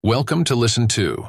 Welcome to Listen To.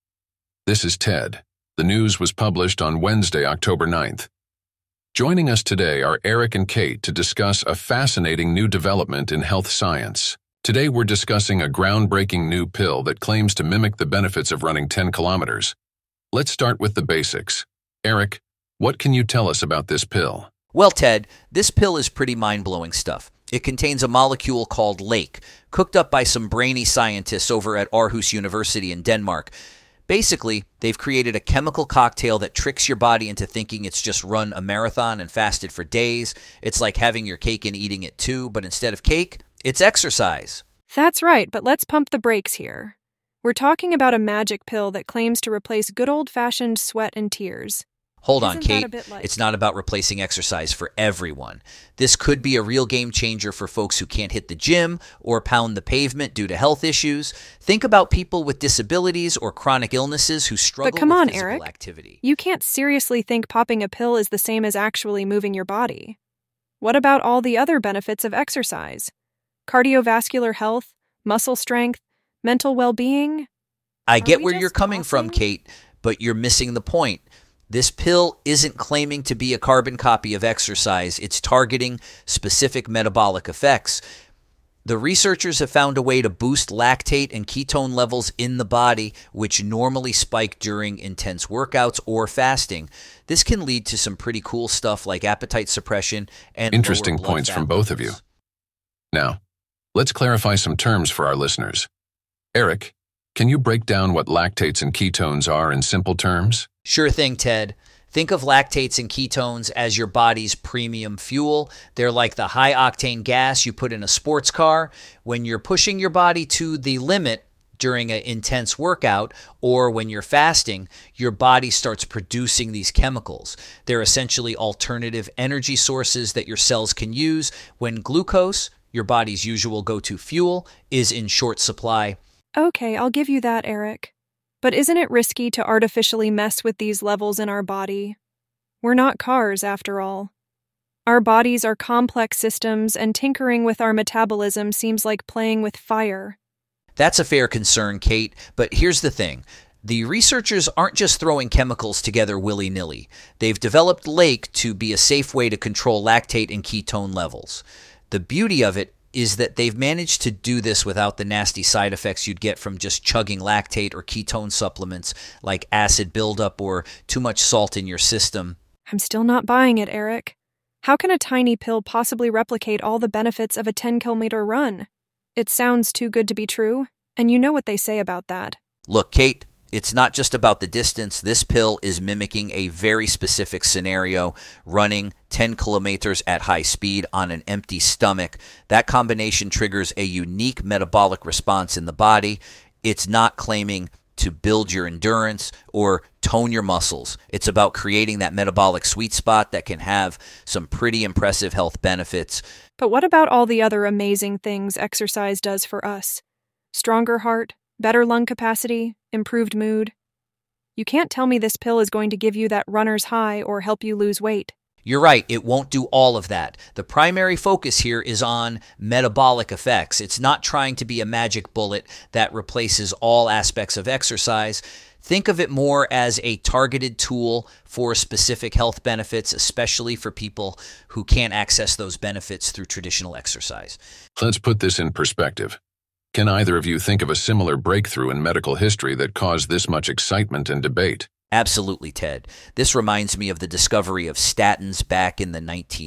This is Ted. The news was published on Wednesday, October 9th. Joining us today are Eric and Kate to discuss a fascinating new development in health science. Today we're discussing a groundbreaking new pill that claims to mimic the benefits of running 10 kilometers. Let's start with the basics. Eric, what can you tell us about this pill? Well, Ted, this pill is pretty mind-blowing stuff. It contains a molecule called LAKE, cooked up by some brainy scientists over at Aarhus University in Denmark. Basically, they've created a chemical cocktail that tricks your body into thinking it's just run a marathon and fasted for days. It's like having your cake and eating it too, but instead of cake, it's exercise. That's right, but let's pump the brakes here. We're talking about a magic pill that claims to replace good old-fashioned sweat and tears. Hold on, Isn't that Kate. a bit like- It's not about replacing exercise for everyone. This could be a real game changer for folks who can't hit the gym or pound the pavement due to health issues. Think about people with disabilities or chronic illnesses who struggle But come with on, physical Eric. activity. You can't seriously think popping a pill is the same as actually moving your body. What about all the other benefits of exercise? Cardiovascular health, muscle strength, mental well-being? I Are get we where just you're coming from, talking? Kate, but you're missing the point. This pill isn't claiming to be a carbon copy of exercise. It's targeting specific metabolic effects. The researchers have found a way to boost lactate and ketone levels in the body, which normally spike during intense workouts or fasting. This can lead to some pretty cool stuff like appetite suppression and Interesting lower blood points fat from both of you. levels. Now, let's clarify some terms for our listeners. Eric, can you break down what lactates and ketones are in simple terms? Sure thing, Ted. Think of lactates and ketones as your body's premium fuel. They're like the high-octane gas you put in a sports car. When you're pushing your body to the limit during an intense workout or when you're fasting, your body starts producing these chemicals. They're essentially alternative energy sources that your cells can use when glucose, your body's usual go-to fuel, is in short supply. Okay, I'll give you that, Eric. But isn't it risky to artificially mess with these levels in our body? We're not cars, after all. Our bodies are complex systems, and tinkering with our metabolism seems like playing with fire. That's a fair concern, Kate, but here's the thing. The researchers aren't just throwing chemicals together willy-nilly. They've developed LAKE to be a safe way to control lactate and ketone levels. The beauty of it is that they've managed to do this without the nasty side effects you'd get from just chugging lactate or ketone supplements like acid buildup or too much salt in your system. I'm still not buying it, Eric. How can a tiny pill possibly replicate all the benefits of a 10-kilometer run? It sounds too good to be true, and you know what they say about that. Look, Kate, it's not just about the distance. This pill is mimicking a very specific scenario, running 10 kilometers at high speed on an empty stomach. That combination triggers a unique metabolic response in the body. It's not claiming to build your endurance or tone your muscles. It's about creating that metabolic sweet spot that can have some pretty impressive health benefits. But what about all the other amazing things exercise does for us? Stronger heart, better lung capacity, improved mood. You can't tell me this pill is going to give you that runner's high or help you lose weight. You're right, it won't do all of that. The primary focus here is on metabolic effects. It's not trying to be a magic bullet that replaces all aspects of exercise. Think of it more as a targeted tool for specific health benefits, especially for people who can't access those benefits through traditional exercise. Let's put this in perspective. Can either of you think of a similar breakthrough in medical history that caused this much excitement and debate? Absolutely, Ted. This reminds me of the discovery of statins back in the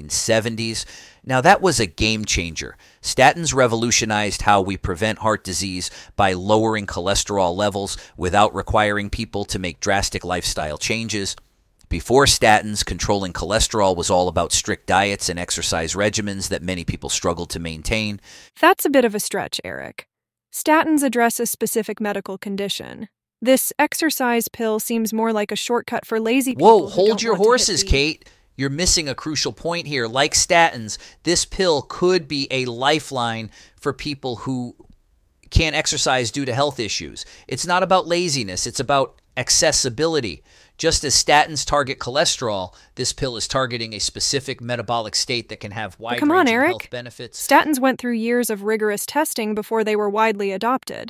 1970s. Now, that was a game changer. Statins revolutionized how we prevent heart disease by lowering cholesterol levels without requiring people to make drastic lifestyle changes. Before statins, controlling cholesterol was all about strict diets and exercise regimens that many people struggled to maintain. That's a bit of a stretch, Eric. Statins address a specific medical condition. This exercise pill seems more like a shortcut for lazy people. Whoa, who hold don't your want to hit horses, the- Kate. You're missing a crucial point here. Like statins, this pill could be a lifeline for people who can't exercise due to health issues. It's not about laziness. It's about accessibility. Just as statins target cholesterol, this pill is targeting a specific metabolic state that can have Come on, wide-ranging Eric. health benefits. Statins went through years of rigorous testing before they were widely adopted.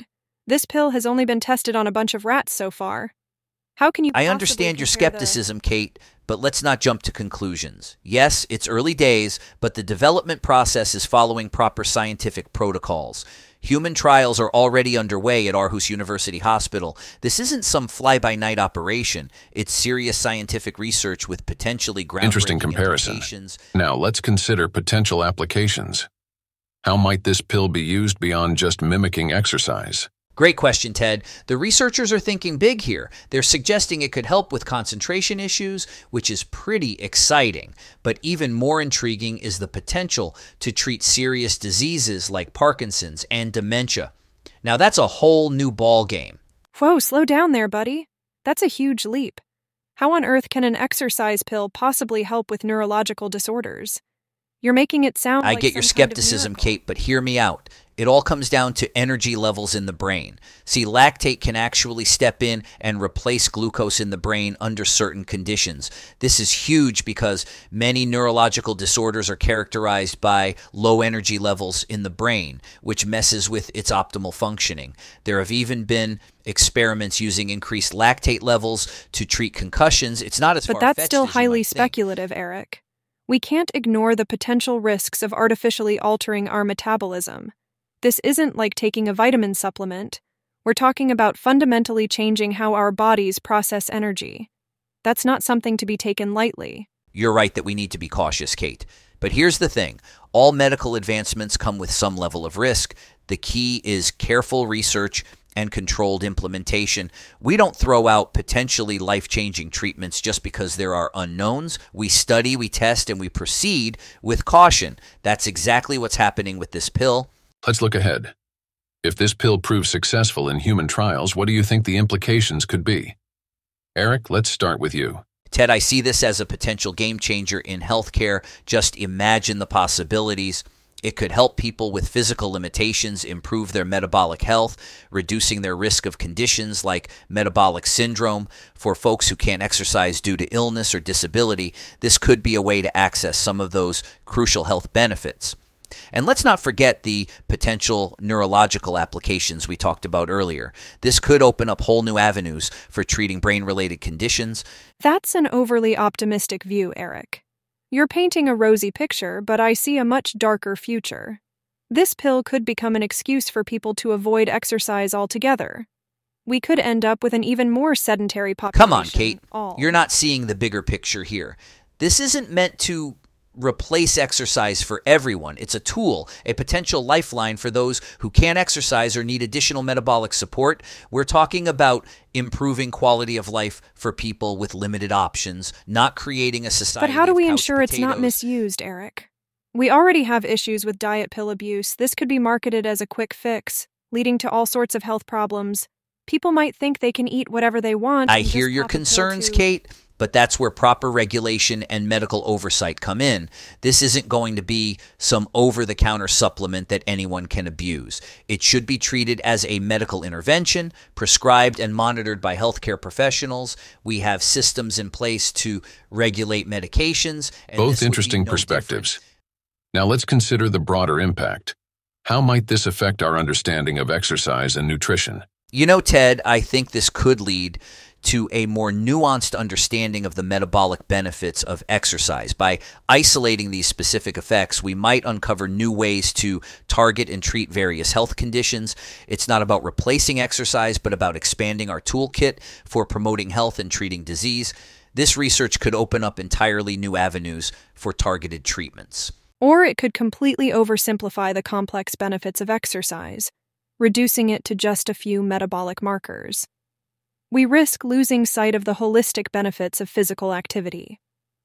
This pill has only been tested on a bunch of rats so far. How can you I possibly understand your compare the- skepticism, Kate, but let's not jump to conclusions. Yes, it's early days, but the development process is following proper scientific protocols. Human trials are already underway at Aarhus University Hospital. This isn't some fly-by-night operation. It's serious scientific research with potentially groundbreaking Interesting comparison. implications. Now, let's consider potential applications. How might this pill be used beyond just mimicking exercise? Great question, Ted. The researchers are thinking big here. They're suggesting it could help with concentration issues, which is pretty exciting. But even more intriguing is the potential to treat serious diseases like Parkinson's and dementia. Now, that's a whole new ball game. Whoa, slow down there, buddy. That's a huge leap. How on earth can an exercise pill possibly help with neurological disorders? You're making it sound I like get your some kind of skepticism, miracle. Kate, but hear me out. It all comes down to energy levels in the brain. See, lactate can actually step in and replace glucose in the brain under certain conditions. This is huge because many neurological disorders are characterized by low energy levels in the brain, which messes with its optimal functioning. There have even been experiments using increased lactate levels to treat concussions. It's not as But far-fetched that's still as you highly might think. speculative, Eric. We can't ignore the potential risks of artificially altering our metabolism. This isn't like taking a vitamin supplement. We're talking about fundamentally changing how our bodies process energy. That's not something to be taken lightly. You're right that we need to be cautious, Kate. But here's the thing. All medical advancements come with some level of risk. The key is careful research and controlled implementation. We don't throw out potentially life-changing treatments just because there are unknowns. We study, we test, and we proceed with caution. That's exactly what's happening with this pill. Let's look ahead. If this pill proves successful in human trials, what do you think the implications could be? Eric, let's start with you. Ted, I see this as a potential game changer in healthcare. Just imagine the possibilities. It could help people with physical limitations improve their metabolic health, reducing their risk of conditions like metabolic syndrome. For folks who can't exercise due to illness or disability, this could be a way to access some of those crucial health benefits. And let's not forget the potential neurological applications we talked about earlier. This could open up whole new avenues for treating brain-related conditions. That's an overly optimistic view, Eric. You're painting a rosy picture, but I see a much darker future. This pill could become an excuse for people to avoid exercise altogether. We could end up with an even more sedentary population. Come on, Kate. all. You're not seeing the bigger picture here. This isn't meant to replace exercise for everyone. It's a tool, a potential lifeline for those who can't exercise or need additional metabolic support. We're talking about improving quality of life for people with limited options, not creating a society But how do of we couch ensure it's not potatoes. misused, Eric? We already have issues with diet pill abuse. This could be marketed as a quick fix, leading to all sorts of health problems. People might think they can eat whatever they want. I and hear just your pop a pill concerns, to- Kate, but that's where proper regulation and medical oversight come in. This isn't going to be some over-the-counter supplement that anyone can abuse. It should be treated as a medical intervention, prescribed and monitored by healthcare professionals. We have systems in place to regulate medications. And Both this would be interesting no perspectives. different. Now let's consider the broader impact. How might this affect our understanding of exercise and nutrition? You know, Ted, I think this could lead to a more nuanced understanding of the metabolic benefits of exercise. By isolating these specific effects, we might uncover new ways to target and treat various health conditions. It's not about replacing exercise, but about expanding our toolkit for promoting health and treating disease. This research could open up entirely new avenues for targeted treatments. Or it could completely oversimplify the complex benefits of exercise, reducing it to just a few metabolic markers. We risk losing sight of the holistic benefits of physical activity.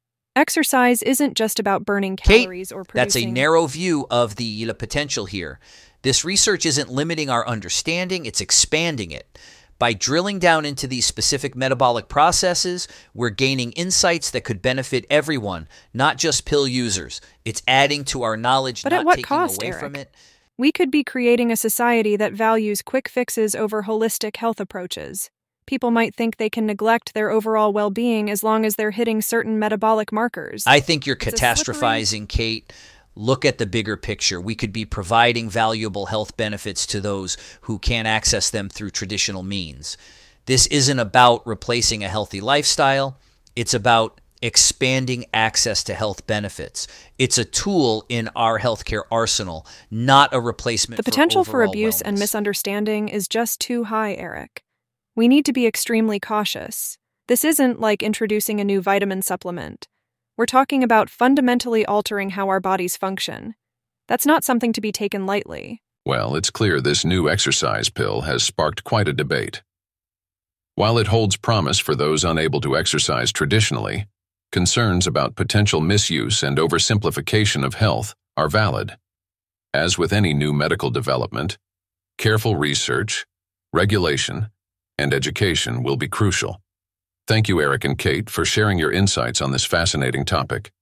Exercise isn't just about burning Kate, calories or that's a producing... narrow view of the potential here. This research isn't limiting our understanding, it's expanding it. By drilling down into these specific metabolic processes, we're gaining insights that could benefit everyone, not just pill users. It's adding to our knowledge, But not at what taking cost, away Eric? from it. We could be creating a society that values quick fixes over holistic health approaches. People might think they can neglect their overall well-being as long as they're hitting certain metabolic markers. I think you're It's a slippery- catastrophizing, Kate. look at the bigger picture. We could be providing valuable health benefits to those who can't access them through traditional means. This isn't about replacing a healthy lifestyle. It's about expanding access to health benefits. It's a tool in our healthcare arsenal, not a replacement for The potential for overall abuse and wellness. misunderstanding is just too high, Eric. We need to be extremely cautious. This isn't like introducing a new vitamin supplement. We're talking about fundamentally altering how our bodies function. That's not something to be taken lightly. Well, it's clear this new exercise pill has sparked quite a debate. While it holds promise for those unable to exercise traditionally, concerns about potential misuse and oversimplification of health are valid. As with any new medical development, careful research, regulation, and education will be crucial. Thank you, Eric and Kate, for sharing your insights on this fascinating topic.